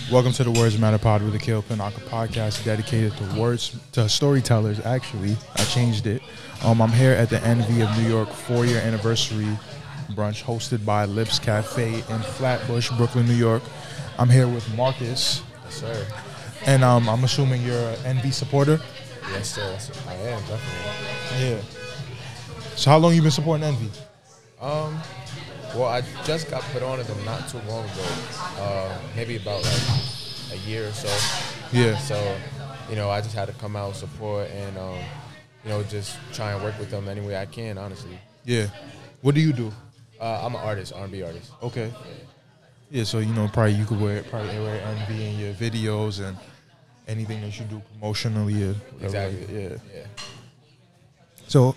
Welcome to the Words Matter Pod with the Akil Pinaka podcast dedicated to storytellers. Actually, I changed it. I'm here at the Envy of New York 4-year anniversary brunch hosted by Lips Cafe in Flatbush, Brooklyn, New York. I'm here with Marcus. Yes, sir. And I'm assuming you're an Envy supporter? Yes, sir. I am, definitely. Yeah. So how long you been supporting Envy? Well, I just got put on to them not too long ago. Maybe about like a year or so. Yeah. So, I just had to come out, support, and, just try and work with them any way I can, honestly. Yeah. What do you do? I'm an artist, R&B artist. Okay. Yeah, so probably you could wear Envy in your videos and anything that you do promotionally. Exactly. Yeah. Yeah. So,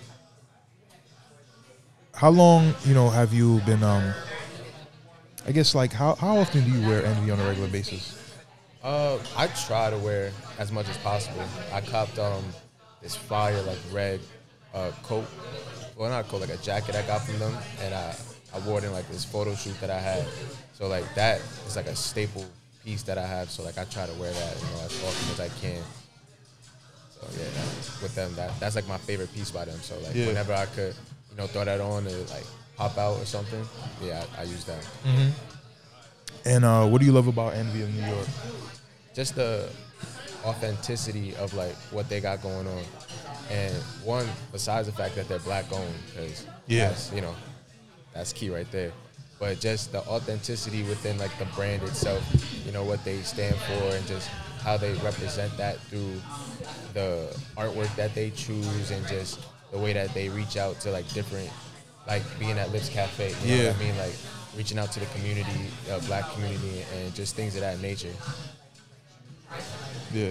how long have you been? I guess like how often do you wear Envy on a regular basis? I try to wear as much as possible. I copped this fire like red coat. Well, not a coat, like a jacket I got from them, and I wore it in like this photo shoot that I had. So like that is like a staple piece that I have. So like I try to wear that as often as I can. So yeah, with them that's like my favorite piece by them. So like whenever I could throw that on and like pop out or something, yeah, I use that. Mm-hmm. And what do you love about Envy of New York? Just the authenticity of like what they got going on, and one, besides the fact that they're black owned, because that's key right there. But just the authenticity within like the brand itself, what they stand for, and just how they represent that through the artwork that they choose, and just the way that they reach out to like different, like being at Lips Cafe, you know what I mean, like reaching out to the community, black community, and just things of that nature. Yeah.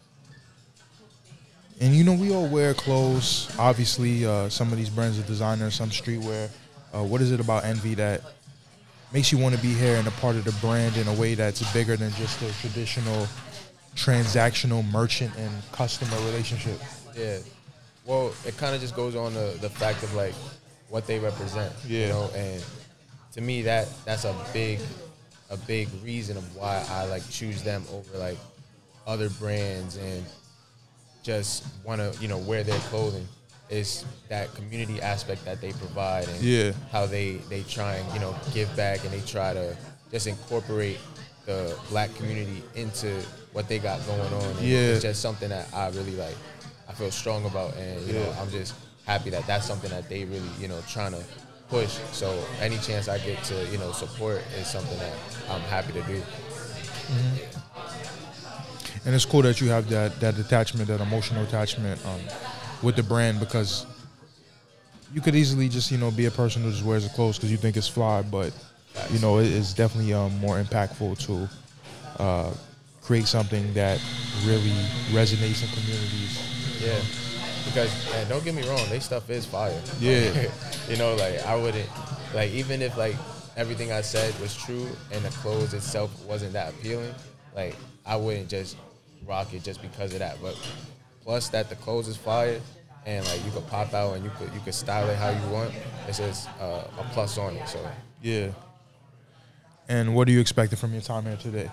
And we all wear clothes. Obviously, some of these brands are designer, some streetwear. What is it about Envy that makes you want to be here and a part of the brand in a way that's bigger than just a traditional transactional merchant and customer relationship? Yeah. Well, it kind of just goes on the fact of like what they represent, and to me that's a big reason of why I like choose them over like other brands and just want to wear their clothing. Is that community aspect that they provide, and how they try and give back, and they try to just incorporate the black community into what they got going on. And it's just something that I really like. I feel strong about, and I'm just happy that that's something that they really trying to push. So any chance I get to support is something that I'm happy to do. Mm-hmm. And it's cool that you have that attachment, that emotional attachment with the brand, because you could easily just be a person who just wears the clothes because you think it's fly, but it's definitely more impactful to create something that really resonates in communities. Yeah, because don't get me wrong, they stuff is fire. Yeah. Like I wouldn't, like even if like everything I said was true and the clothes itself wasn't that appealing, like I wouldn't just rock it just because of that. But plus that the clothes is fire, and like you could pop out and you could style it how you want. It's just a plus on it. So yeah. And what are you expecting from your time here today?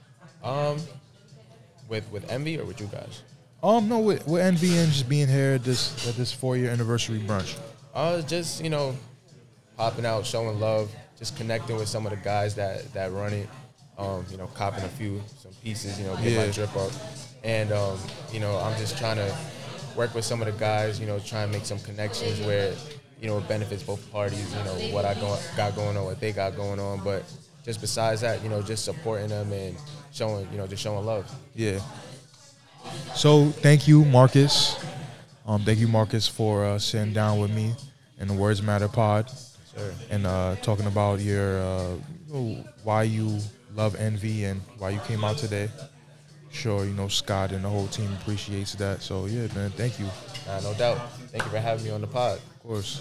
With Envy or with you guys? No, with Envy and just being here at this 4-year anniversary brunch. Just popping out, showing love, just connecting with some of the guys that run it. Copping some pieces, get my drip up, and I'm just trying to work with some of the guys, try and make some connections where it benefits both parties. What I got going on, what they got going on, but just besides that, just supporting them and showing love. Yeah. So thank you, Marcus. Thank you, Marcus, for sitting down with me in the Words Matter Pod. Sure. And talking about your why you love Envy and why you came out today. Sure, Scott and the whole team appreciates that. So yeah, man, thank you. No doubt. Thank you for having me on the pod. Of course.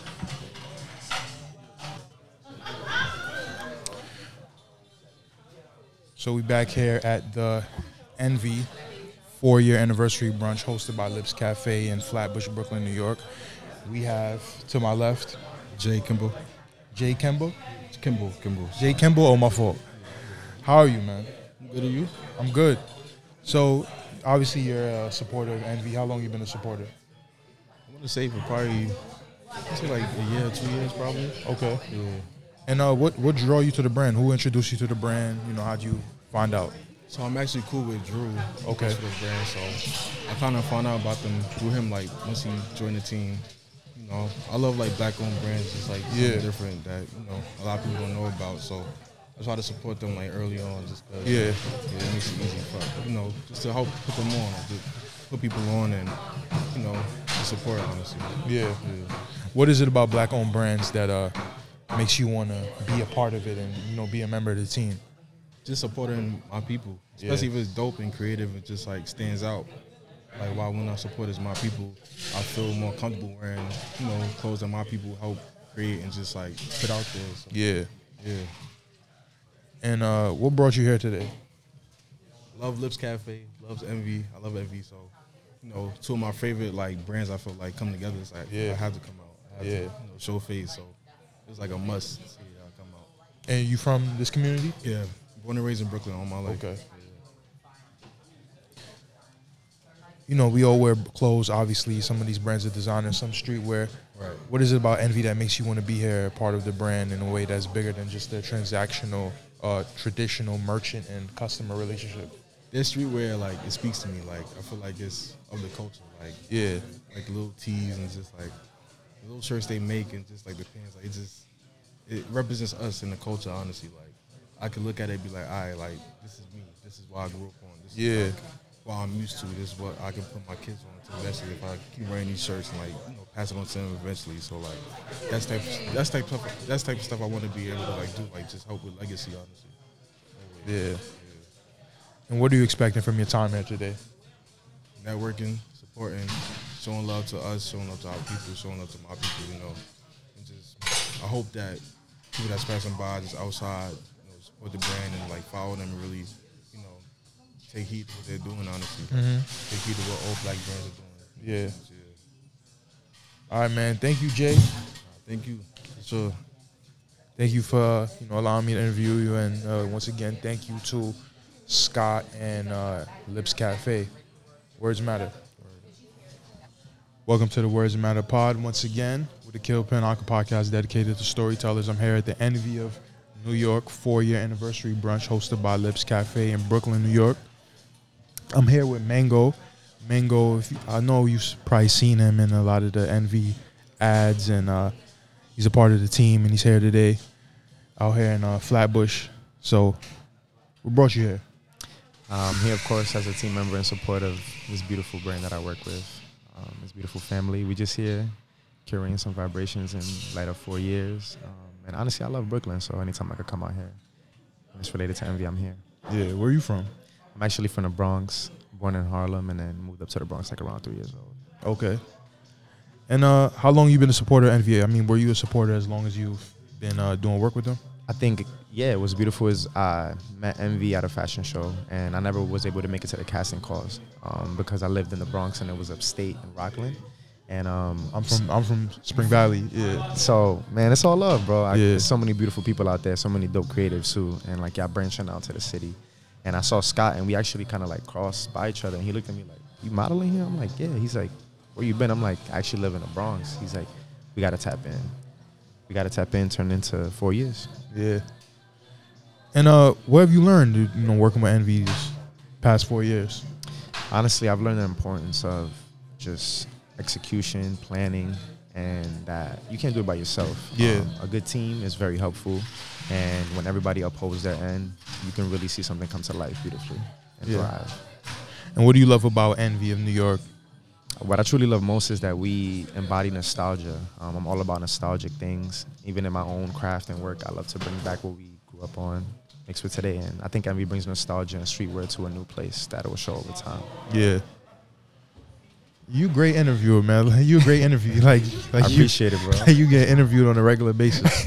So we back here at the Envy 4-year anniversary brunch hosted by Lips Cafe in Flatbush, Brooklyn, New York. We have to my left Jay Kimball. Jay Kimball? Kimball. Jay Kimball, oh, my fault. How are you, man? Good to you? I'm good. So, obviously, you're a supporter of Envy. How long you been a supporter? I'm gonna say for probably, I'd say like a year, 2 years probably. Okay. Yeah. And what drew you to the brand? Who introduced you to the brand? How'd you find out? So I'm actually cool with Drew. Okay. For the brand, so I kind of found out about them through him. Like once he joined the team, I love like black-owned brands. It's like something different that a lot of people don't know about. So I try to support them like early on, just because it makes it easy for just to help put them on, to put people on, and to support honestly. Yeah. What is it about black-owned brands that makes you want to be a part of it and be a member of the team? Just supporting my people, especially if it's dope and creative, it just like stands out. Like when I support is my people, I feel more comfortable wearing clothes that my people help create and just like put out there. So, yeah. And what brought you here today? Love Lips Cafe, loves Envy. I love Envy, so two of my favorite like brands I feel like come together. It's like I have to come out. I have to, show face. So it's like a must to see come out. And you from this community? Yeah. Born and raised in Brooklyn all my life. Okay. Yeah. We all wear clothes, obviously. Some of these brands are designers, some streetwear. Right. What is it about Envy that makes you want to be here, part of the brand, in a way that's bigger than just the transactional, traditional merchant and customer relationship? This streetwear, like, it speaks to me. Like, I feel like it's of the culture. Like, like little tees and just like the little shirts they make and just like the pants. Like, it represents us in the culture, honestly. Like, I could look at it and be like, all right, like, this is me. This is what I grew up on. This is like what I'm used to. This is what I can put my kids on to eventually if I keep wearing these shirts and, like, pass it on to them eventually. So, like, that's type of stuff I want to be able to, like, do, like, just help with legacy, honestly. Yeah. And what are you expecting from your time here today? Networking, supporting, showing love to us, showing love to our people, showing love to my people, and just, I hope that people that's passing by just outside, support the brand and like follow them and really, take heed to what they're doing, honestly. Take heed to what all black brands are doing. Yeah. All right, man. Thank you, Jay. Thank you. For sure. Thank you for allowing me to interview you, and once again, thank you to Scott and Lips Cafe. Words matter. Welcome to the Words Matter pod once again with the Killpin Aqua podcast dedicated to storytellers. I'm here at the Envy of New York 4-year anniversary brunch hosted by Lips Cafe in Brooklyn, New York. I'm here with Mango. Mango, I know you've probably seen him in a lot of the Envy ads, and he's a part of the team, and he's here today out here in Flatbush. So what brought you here? I'm here, of course, as a team member in support of this beautiful brand that I work with, this beautiful family. We just here carrying some vibrations in light of 4 years. And honestly, I love Brooklyn, so anytime I could come out here, and it's related to Envy, I'm here. Yeah, where are you from? I'm actually from the Bronx, born in Harlem, and then moved up to the Bronx like around 3 years old. Okay. And how long you been a supporter of Envy? I mean, were you a supporter as long as you've been doing work with them? I think, it was beautiful is I met Envy at a fashion show, and I never was able to make it to the casting calls because I lived in the Bronx and it was upstate in Rockland. And I'm from Spring Valley. Yeah. So, man, it's all love, bro. There's so many beautiful people out there, so many dope creatives too, and like y'all branching out to the city. And I saw Scott, and we actually kind of like crossed by each other, and he looked at me like, "You modeling here?" I'm like, "Yeah." He's like, "Where you been?" I'm like, "I actually live in the Bronx." He's like, "We gotta tap in. We gotta tap in." Turned into 4 years. Yeah. And what have you learned, working with Envy these past 4 years? Honestly, I've learned the importance of just execution, planning, and that you can't do it by yourself. Yeah. A good team is very helpful, and when everybody upholds their end, you can really see something come to life beautifully and thrive. And what do you love about Envy of New York? What I truly love most is that we embody nostalgia. I'm all about nostalgic things. Even in my own craft and work, I love to bring back what we grew up on, mixed with today. And I think Envy brings nostalgia and streetwear to a new place that will show over time. Yeah. You a great interviewer, man. You a great interview. Like I appreciate it, bro. You get interviewed on a regular basis.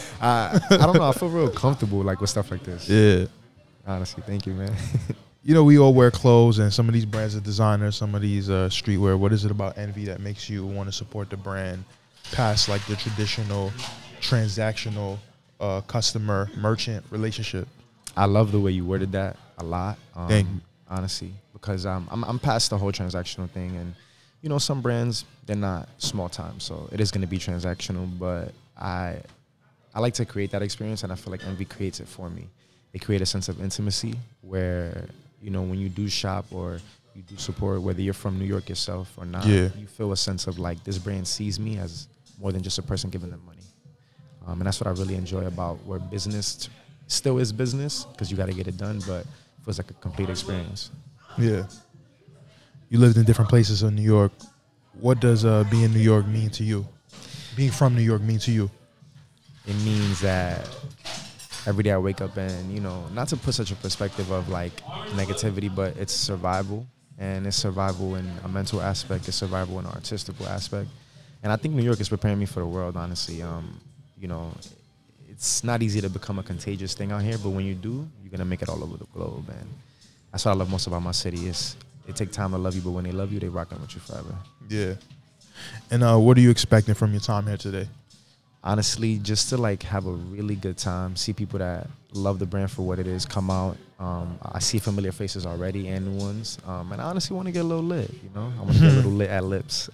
I don't know. I feel real comfortable like with stuff like this. Yeah. Honestly, thank you, man. We all wear clothes, and some of these brands are designers, some of these streetwear. What is it about Envy that makes you want to support the brand past like the traditional transactional customer merchant relationship? I love the way you worded that. a lot. Thank you. Honestly, because I'm past the whole transactional thing, and you know, some brands, they're not small time, so it is going to be transactional. But I like to create that experience, and I feel like Envy creates it for me. They create a sense of intimacy where, you know, when you do shop or you do support, whether you're from New York yourself or not, you feel a sense of like this brand sees me as more than just a person giving them money. And that's what I really enjoy about where business still is business, because you got to get it done, but it feels like a complete experience. Yeah. You lived in different places in New York. What does being in New York mean to you? Being from New York mean to you? It means that every day I wake up and, you know, not to put such a perspective of like negativity, but it's survival. And it's survival in a mental aspect. It's survival in an artistical aspect. And I think New York is preparing me for the world, honestly. You know, it's not easy to become a contagious thing out here, but when you do, you're going to make it all over the globe. And that's what I love most about my city is it take time to love you, but when they love you, they rocking with you forever. Yeah. And what are you expecting from your time here today? Honestly, just to like have a really good time, see people that love the brand for what it is come out. I see familiar faces already and new ones. And I honestly want to get a little lit, you know? I want to get a little lit at Lips.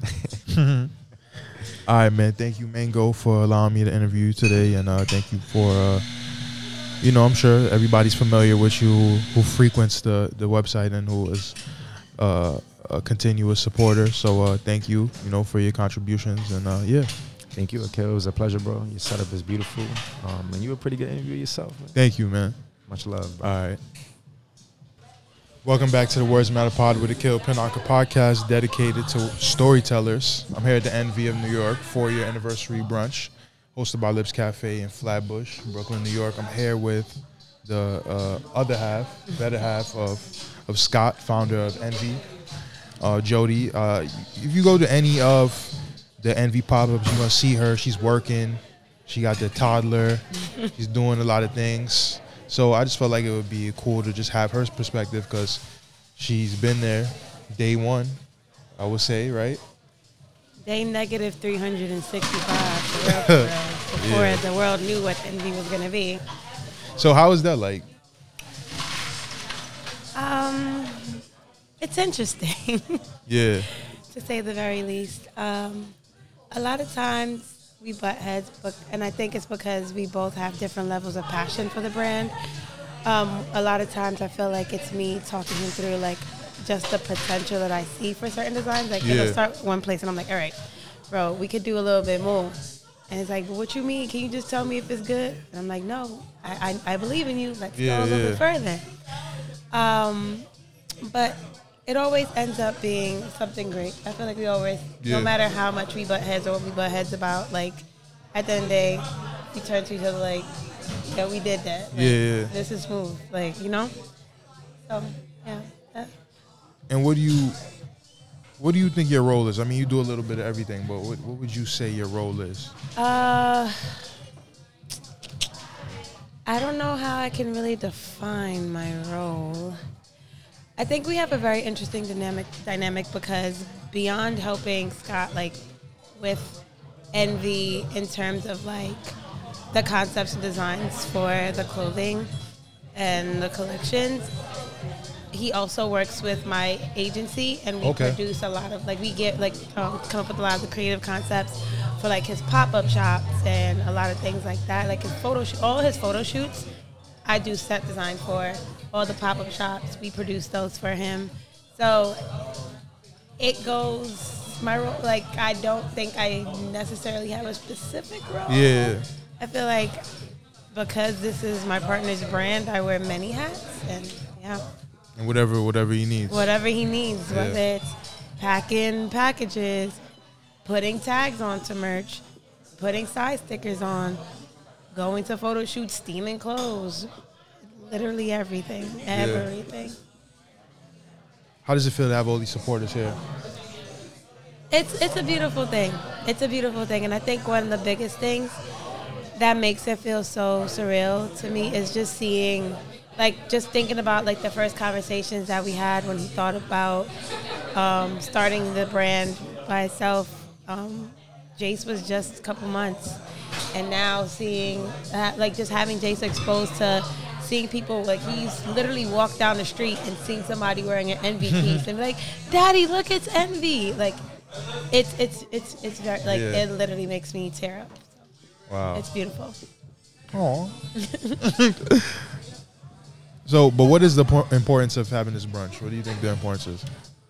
All right, man. Thank you, Mango, for allowing me to interview you today. And thank you for, you know, I'm sure everybody's familiar with you who frequents the website and who is a continuous supporter. So thank you, you know, for your contributions. And yeah. Thank you, Akil. It was a pleasure, bro. Your setup is beautiful. And you were a pretty good interview yourself, man. Thank you, man. Much love, bro. All right. Welcome back to the Words Matter Pod with Akil Pinaka podcast dedicated to storytellers. I'm here at the Envy of New York 4-year anniversary brunch hosted by Lips Cafe in Flatbush, Brooklyn, New York. I'm here with the better half of Scott, founder of Envy. Jody, if you go to any of the Envy pop-ups, you're going to see her. She's working. She got the toddler. She's doing a lot of things. So I just felt like it would be cool to just have her perspective because she's been there day one, I would say, right? Day negative 365 before the world knew what Envy was going to be. So how is that like? It's interesting. Yeah. To say the very least. A lot of times we butt heads, and I think it's because we both have different levels of passion for the brand. A lot of times I feel like it's me talking him through like just the potential that I see for certain designs. Like it'll start one place and I'm like, all right, bro, we could do a little bit more. And it's like, well, what you mean? Can you just tell me if it's good? And I'm like, no, I believe in you. Let's go a little bit further. But it always ends up being something great. I feel like we always, no matter how much we butt heads or what we butt heads about, like, at the end of the day, we turn to each other like, yeah, we did that. Like, this is smooth. Like, you know? So, yeah. And what do you think your role is? I mean, you do a little bit of everything, but what would you say your role is? I don't know how I can really define my role. I think we have a very interesting dynamic because beyond helping Scott like with Envy in terms of like the concepts and designs for the clothing and the collections, he also works with my agency and we produce a lot of like we get like come up with a lot of the creative concepts for like his pop-up shops and a lot of things like that. Like his all his photo shoots, I do set design for. All the pop-up shops, we produce those for him. So it goes, my role, like, I don't think I necessarily have a specific role. Yeah. I feel like because this is my partner's brand, I wear many hats, and And whatever he needs. Whatever he needs, whether it's packing packages, putting tags onto merch, putting size stickers on, going to photo shoots, steaming clothes, literally everything. How does it feel to have all these supporters here? It's a beautiful thing. It's a beautiful thing. And I think one of the biggest things that makes it feel so surreal to me is just seeing, like, just thinking about, like, the first conversations that we had when he thought about starting the brand by itself. Jace was just a couple months. And now seeing, like, just having Jace exposed to seeing people, like, he's literally walked down the street and seen somebody wearing an Envy piece and be like, Daddy, look, it's Envy. Like, it's very, like, it literally makes me tear up. So Wow. it's beautiful. Aw. So, but what is the importance of having this brunch? What do you think the importance is?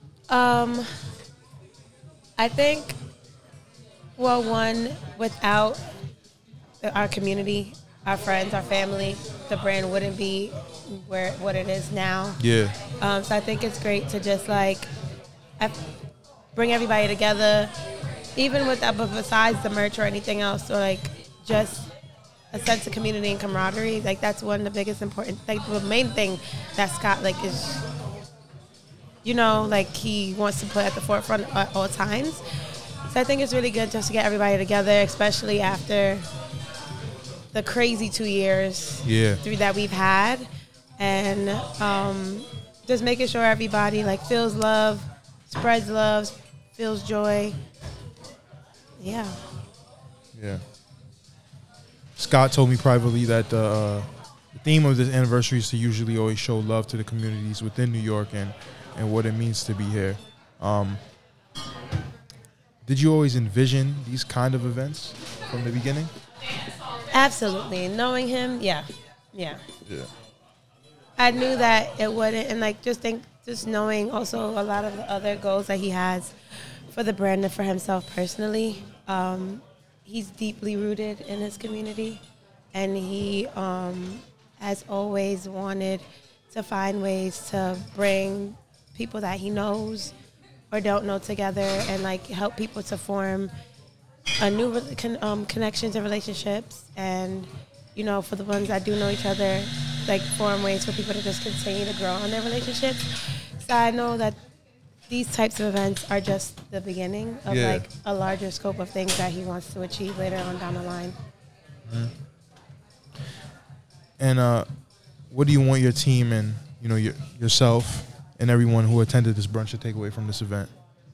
I think, well, one, without our community, our friends, our family, the brand wouldn't be what it is now. Yeah. So I think it's great to just like bring everybody together, even with that, but besides the merch or anything else, or like just a sense of community and camaraderie. Like that's one of the biggest important, like the main thing that Scott like is, you know, like he wants to put at the forefront at all times. So I think it's really good just to get everybody together, especially after the crazy 2 years that we've had, and just making sure everybody like feels love, spreads love, feels joy. Yeah. Scott told me privately that the theme of this anniversary is to usually always show love to the communities within New York and what it means to be here. Did you always envision these kind of events from the beginning? Absolutely. Knowing him, yeah. I knew that it wouldn't, and like just knowing also a lot of the other goals that he has for the brand and for himself personally. He's deeply rooted in his community, and he has always wanted to find ways to bring people that he knows or don't know together and like help people to form a new connections and relationships, and you know, for the ones that do know each other, like form ways for people to just continue to grow in their relationships. So I know that these types of events are just the beginning of like a larger scope of things that he wants to achieve later on down the line. Mm-hmm. And what do you want your team and yourself and everyone who attended this brunch to take away from this event?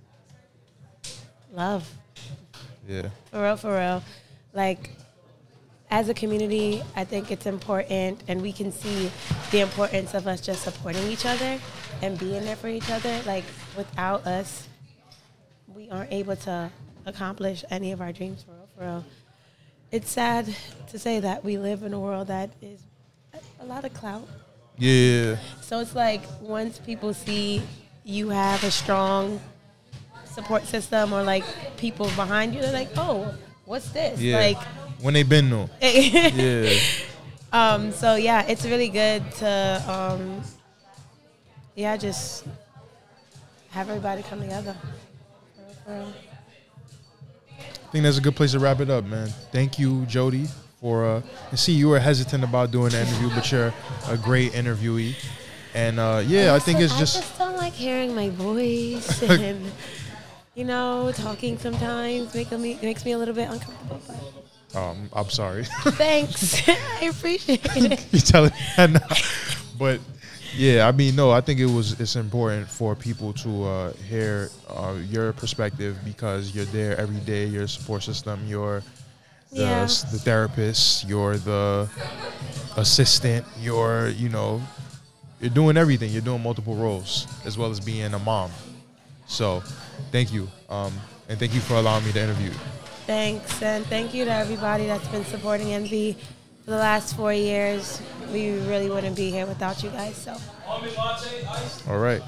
Love. Yeah. For real. Like, as a community, I think it's important, and we can see the importance of us just supporting each other and being there for each other. Like, without us, we aren't able to accomplish any of our dreams, for real. It's sad to say that we live in a world that is a lot of clout. Yeah. So it's like, once people see you have a strong support system or like people behind you, they're like, oh, what's this? Yeah. Like, when they been though. Yeah. So yeah, it's really good to just have everybody come together. For real. I think that's a good place to wrap it up, man. Thank you, Jody, for I see you were hesitant about doing the interview, but you're a great interviewee. And I think it's just I just don't like hearing my voice and talking sometimes makes me a little bit uncomfortable. But I'm sorry. Thanks. I appreciate it. You're telling me that now. But yeah, I mean, no, I think it's important for people to hear your perspective, because you're there every day. You're a support system. You're the therapist. You're the assistant. You're doing everything. You're doing multiple roles as well as being a mom. So thank you. And thank you for allowing me to interview. Thanks, and thank you to everybody that's been supporting Envy for the last 4 years. We really wouldn't be here without you guys. So, all right.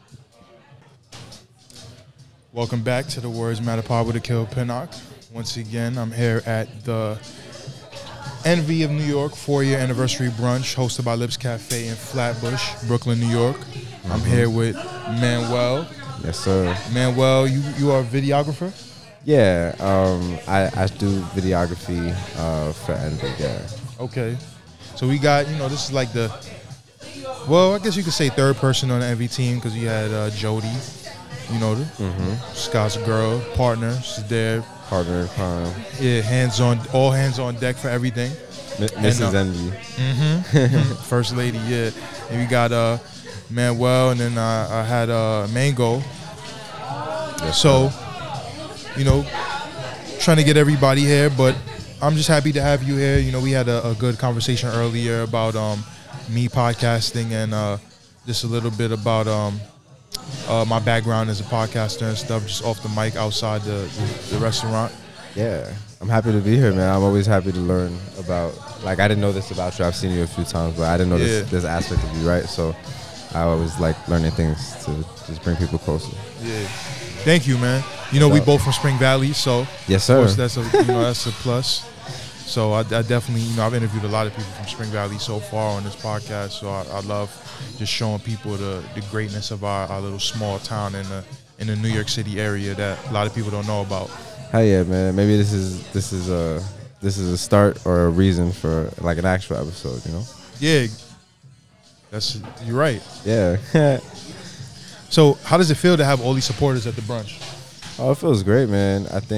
Welcome back to the Words Matter Pod with Akil Pinnock. Once again, I'm here at the Envy of New York 4-year anniversary brunch hosted by Lips Cafe in Flatbush, Brooklyn, New York. Mm-hmm. I'm here with Manuel. Yes, sir. Manuel, you are a videographer? Yeah, I do videography for Envy, yeah. Okay. So we got, this is like I guess you could say third person on the Envy team, because you had Jody, Scott's girl, partner. She's there. Partner in crime. Yeah, all hands on deck for everything. Mrs. Envy. Mm-hmm. First lady, yeah. And we got Manuel, and then I had Mango. Yes, so, trying to get everybody here, but I'm just happy to have you here. We had a good conversation earlier about me podcasting and just a little bit about my background as a podcaster and stuff, just off the mic outside the restaurant. Yeah, I'm happy to be here, man. I'm always happy to learn about, like, I didn't know this about you. I've seen you a few times, but I didn't know this aspect of you, right? So I always like learning things to just bring people closer. Yeah. Thank you, man. You know, we both from Spring Valley, so yes, sir. Of course, that's a plus. So I definitely, I've interviewed a lot of people from Spring Valley so far on this podcast. So I love just showing people the greatness of our little small town in the New York City area that a lot of people don't know about. Hell yeah, man. Maybe this is a start or a reason for like an actual episode, Yeah, you're right. Yeah. So how does it feel to have all these supporters at the brunch? Oh, it feels great, man. I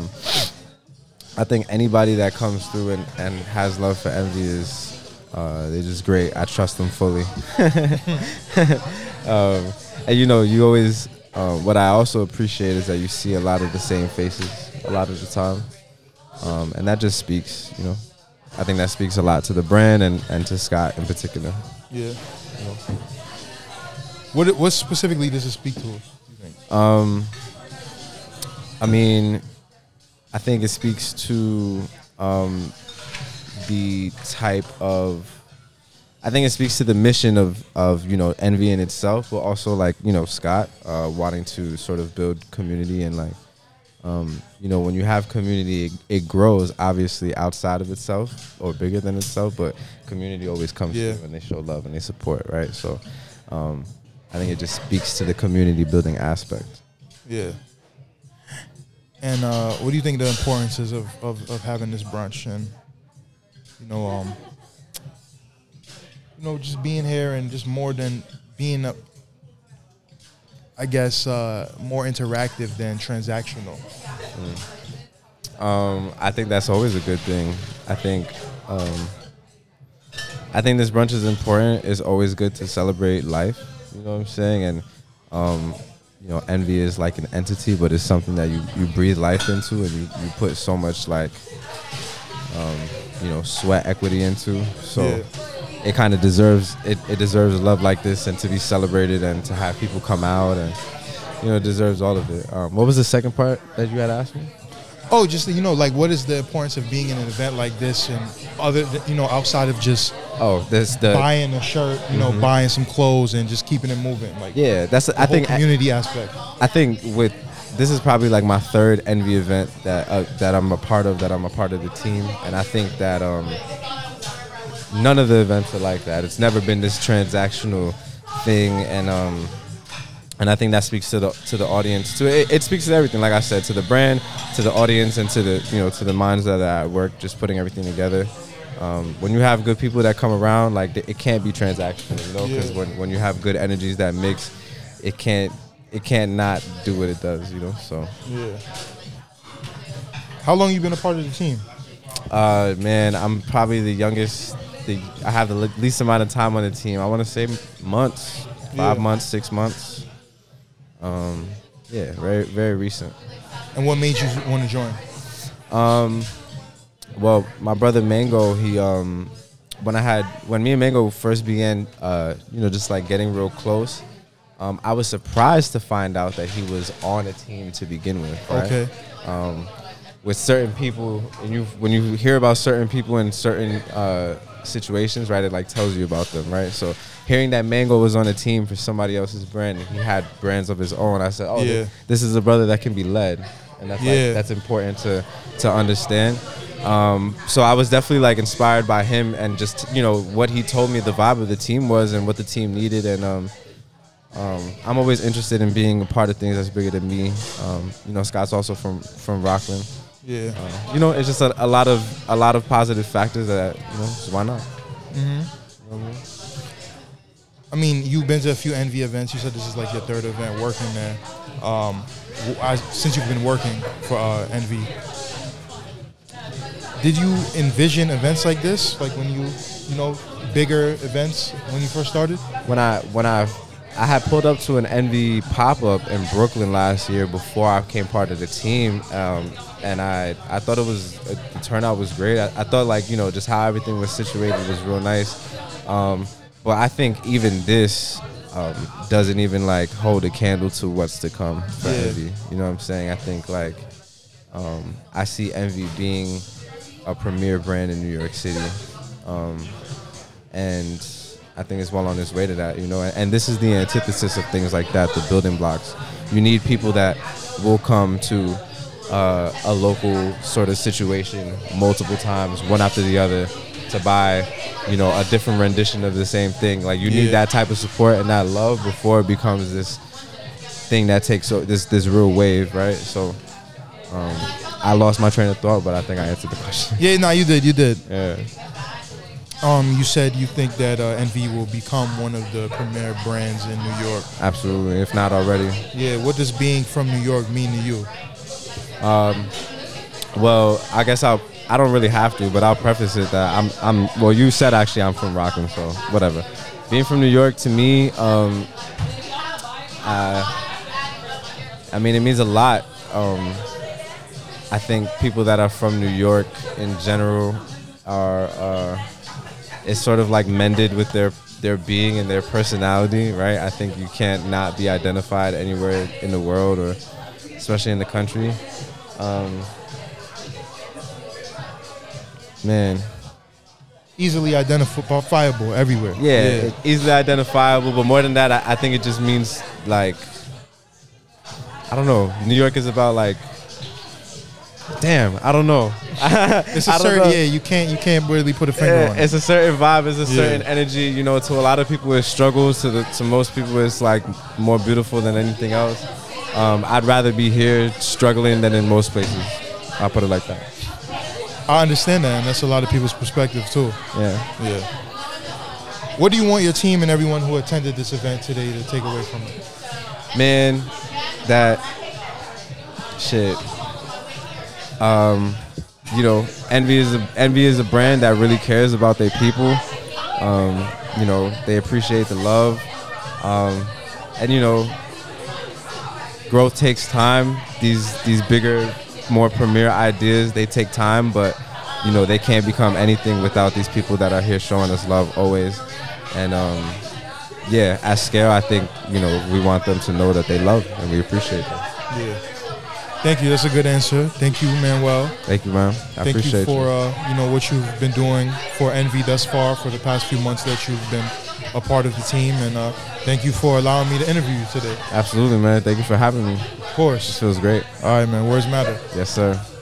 think anybody that comes through and has love for Envy is they're just great. I trust them fully. And you always what I also appreciate is that you see a lot of the same faces a lot of the time, and that just speaks. I think that speaks a lot to the brand and to Scott in particular. Yeah. What specifically does it speak to us, do you think? I mean, I think it speaks to the type of, I think it speaks to the mission of Envy in itself, but also like, Scott wanting to sort of build community and like, when you have community, it grows obviously outside of itself or bigger than itself, but community always comes through and they show love and they support, right? So I think it just speaks to the community building aspect. Yeah. And what do you think the importance is of having this brunch and, just being here and just more than being, I guess, more interactive than transactional? I think that's always a good thing. I think this brunch is important. It's always good to celebrate life. You know what I'm saying? And, Envy is like an entity, but it's something that you breathe life into and you put so much like, sweat equity into. So it kind of deserves, it deserves love like this and to be celebrated and to have people come out and, it deserves all of it. What was the second part that you had asked me? Oh, just, like what is the importance of being in an event like this and other, outside of just buying a shirt, buying some clothes and just keeping it moving. Like, yeah, that's I think community aspect. I think this is probably like my third Envy event that I'm a part of, that I'm a part of the team. And I think that none of the events are like that. It's never been this transactional thing. And I think that speaks to the audience. It speaks to everything, like I said, to the brand, to the audience, and to the to the minds that are at work, just putting everything together. When you have good people that come around, like it can't be transactional, because when you have good energies that mix, it can't not do what it does, So How long you been a part of the team? Man, I'm probably the youngest. I have the least amount of time on the team. I want to say months, 5 months, 6 months. Very, very recent. And what made you want to join? Well, my brother Mango, he when me and Mango first began, just like getting real close, I was surprised to find out that he was on a team to begin with. Right? Okay. With certain people, and when you hear about certain people in certain situations, right, it like tells you about them, right? So hearing that Mango was on a team for somebody else's brand and he had brands of his own, I said, this is a brother that can be led, and that's important to understand. So I was definitely like inspired by him and just what he told me the vibe of the team was and what the team needed, and I'm always interested in being a part of things that's bigger than me. Scott's also from Rockland. Yeah. It's just a lot of positive factors that so why not? Mm-hmm. I mean, you've been to a few Envy events. You said this is like your third event working there. Since you've been working for Envy, did you envision events like this? Like when you bigger events when you first started? When I had pulled up to an Envy pop-up in Brooklyn last year before I became part of the team, and I thought the turnout was great. I thought just how everything was situated was real nice. But I think even this doesn't even like hold a candle to what's to come for Envy. You know what I'm saying? I think like I see Envy being a premier brand in New York City, and I think it's well on its way to that. You know, and this is the antithesis of things like that, the building blocks. You need people that will come to a local sort of situation multiple times, one after the other, to buy, you know, a different rendition of the same thing. Like you need that type of support and that love before it becomes this thing that takes this real wave, right? So I lost my train of thought, but I think I answered the question. Yeah, no, you did. Yeah. You said you think that Envy will become one of the premier brands in New York. Absolutely, if not already. Yeah, what does being from New York mean to you? Well, I guess I don't really have to, but I'll preface it that I'm well, you said actually I'm from Rockland, so whatever. Being from New York to me, I mean, it means a lot. I think people that are from New York in general are it's sort of like mended with their being and their personality, right? I think you can't not be identified anywhere in the world, or especially in the country. Man, easily identifiable everywhere. Yeah, easily identifiable. But more than that, I think it just means like, I don't know. New York is about like, damn, I don't know. It's a certain, you can't really put a finger on it. It's a certain vibe, it's a certain energy. You know, to a lot of people it struggles. To most people it's like more beautiful than anything else. I'd rather be here struggling than in most places. I'll put it like that. I understand that, and that's a lot of people's perspective too. Yeah. What do you want your team and everyone who attended this event today to take away from it? Man, that shit. You know, Envy is a brand that really cares about their people. You know, they appreciate the love, and you know, growth takes time. These bigger, more premier ideas, they take time, but you know, they can't become anything without these people that are here showing us love always. And yeah, at scale, I think, you know, we want them to know that they love and we appreciate them. Yeah. Thank you. That's a good answer. Thank you, Manuel. Thank you, man. I appreciate you. Thank you for you know, what you've been doing for Envy thus far for the past few months that you've been a part of the team, and thank you for allowing me to interview you today. Absolutely, man. Thank you for having me. Of course. This feels great. All right, man. Words matter. Yes, sir.